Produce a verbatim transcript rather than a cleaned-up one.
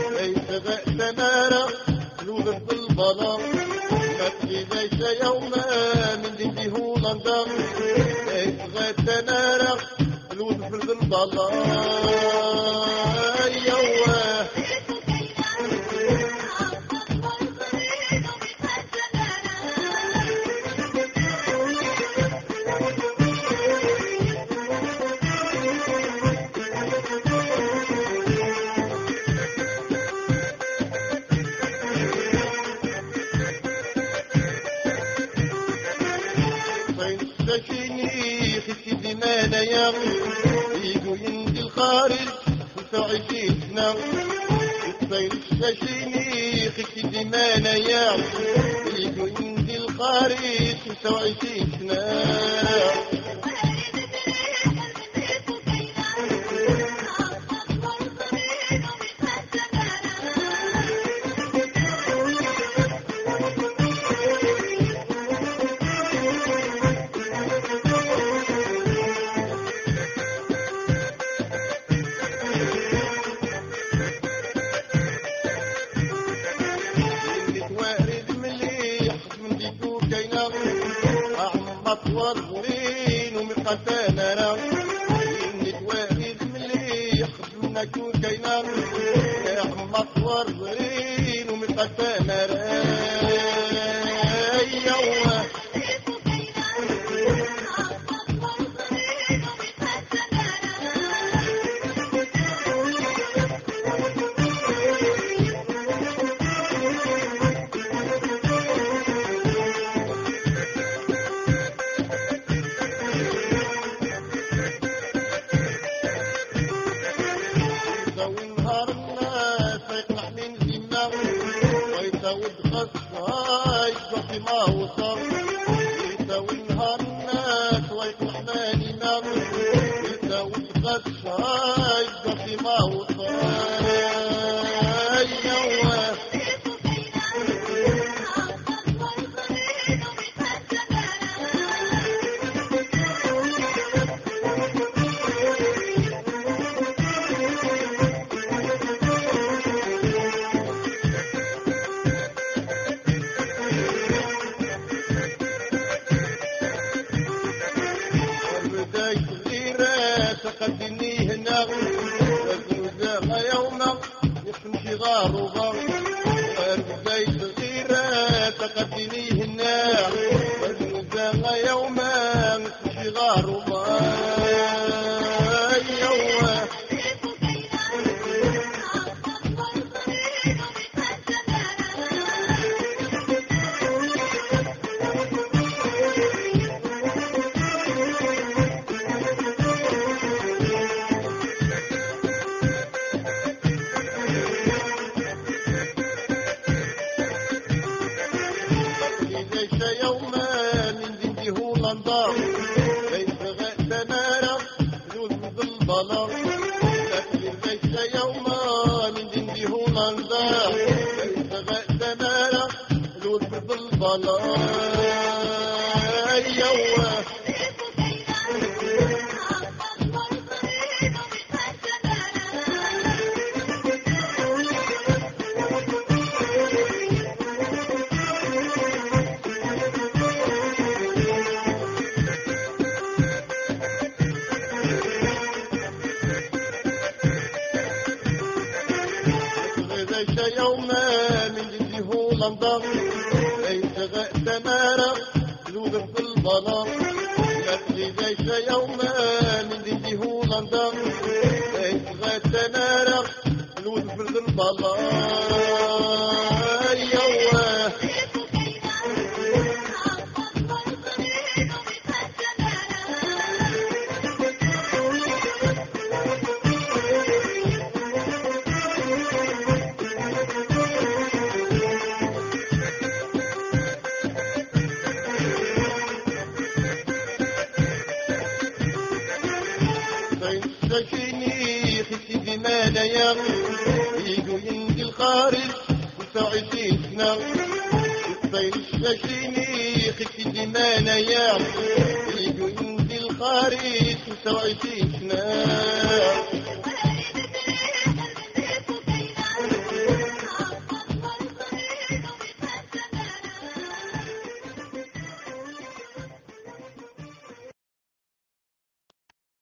ليس غأس نارا لوذ بالبلا مثلي ليس يوما من دين هولندا ليس غأس نارا لوذ بالبلا يوه تشيني خسي دمانا يا يجو يندي الخارج خمسة وعشرين سنة الصين تشيني خسي دمانا يا يجو يندي الخارج خمسة وعشرين سنة أطول غرين ومقتانا را نتواهد مليح خدمنا كون كينا يا عم أطول غرين ومقتانا را يوه هاي صحي ما وصل يسوي نهار الناس ويطلع ماني نام يسوي غش هاي صحي ما وصل يوه تقدمني هنا وزن زاغ يوما يخمشي غار وغار بداية صغيرة تقدمني هنا وزن زاغ يوما يخمشي غار وغار يوه ليس غأس نارا لوذ بالبلا مثلي ليس يوما من دين هولندا ليس غأس نارا لوذ بالبلا يوه ليس يوما من دين هولندا ليس غأس نارا لوذ بالبلا مثلي ليس يوما من دين هولندا ليس غأس نارا لوذ بالبلا يوه تشيني خسي دمانا يا يجو يندي الخارج خمسة وعشرين سنة الصين تشيني خسي دمانا يا يجو يندي الخارج خمسة وعشرين سنة